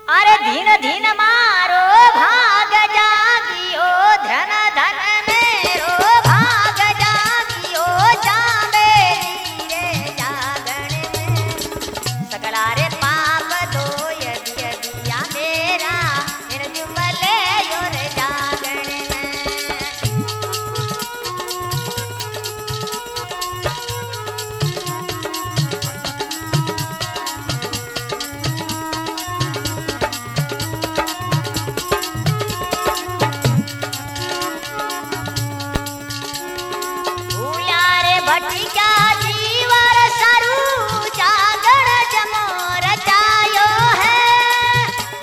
अरे धीन धीन मारो भाग जागियो धन धन मेरो भाग जागियो जाबे रे जागण में सकला रे पाप धोय दिया मेरा निर्जुमले योर जागण में भटिका जीवर सरू जागण जमो रचायो है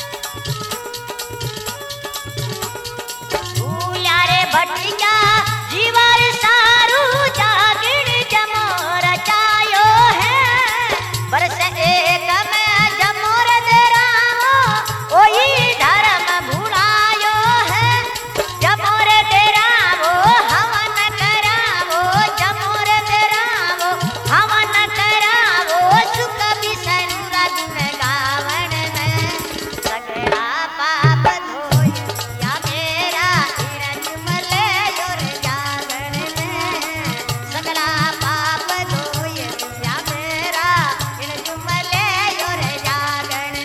भूला रे भटिका जीवर सारू जागण जमो रचायो है बरस एक में जमो रामो ओही धर्म भुलायो है जमो रे डेरावो हवन करावो जमो हवन करावो सुख बिसनु रगुन गावन में सकला पाप धोय या मेरा निर्जुमले योर जागण में सकला पाप धोय या मेरा निर्जुमले योर जागण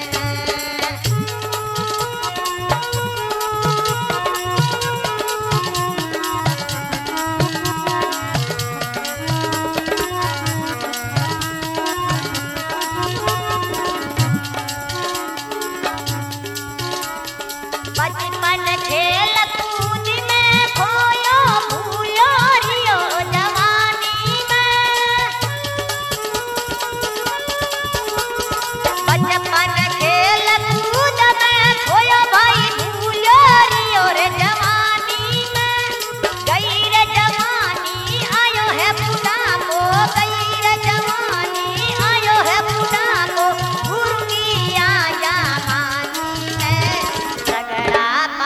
बचपन खेल कूद में खोयो भूलो रियो जवानी में बचपन खेल कूद में खोयो भाई भूलो रियो रे जवानी में गई रे जवानी आयो है बुढ़ापो गई रे जवानी आयो है बुढ़ापो गुरु की आजा मानी है सकला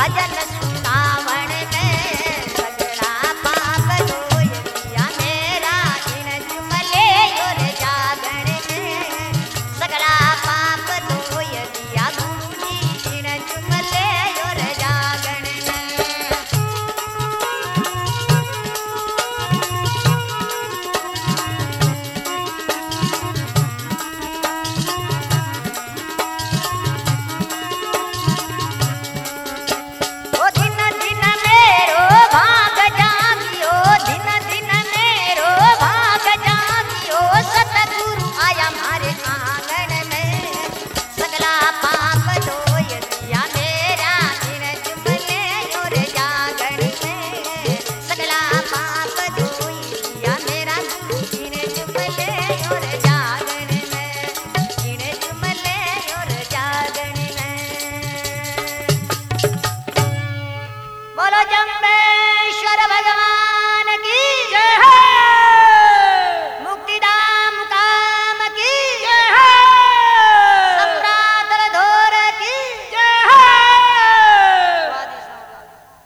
भजन सुनावण में सगड़ा पाप धोय दिया मेरा इन जुमले और जागण में सगड़ा पाप धोय दिया गुरु जी इन जुमले और जागण में। ओ दिन दिन मेरो भाग जागियो दिन दिन मेरो भाग जागियो सतगुरु आया मारे आंगन में सगला पाप धोय दिया मेरा इन जुमले और जागण में सगला पाप धोय दिया मेरा इन जुमले और जागण में इन जुमले और जागण में। बोलो जम्बे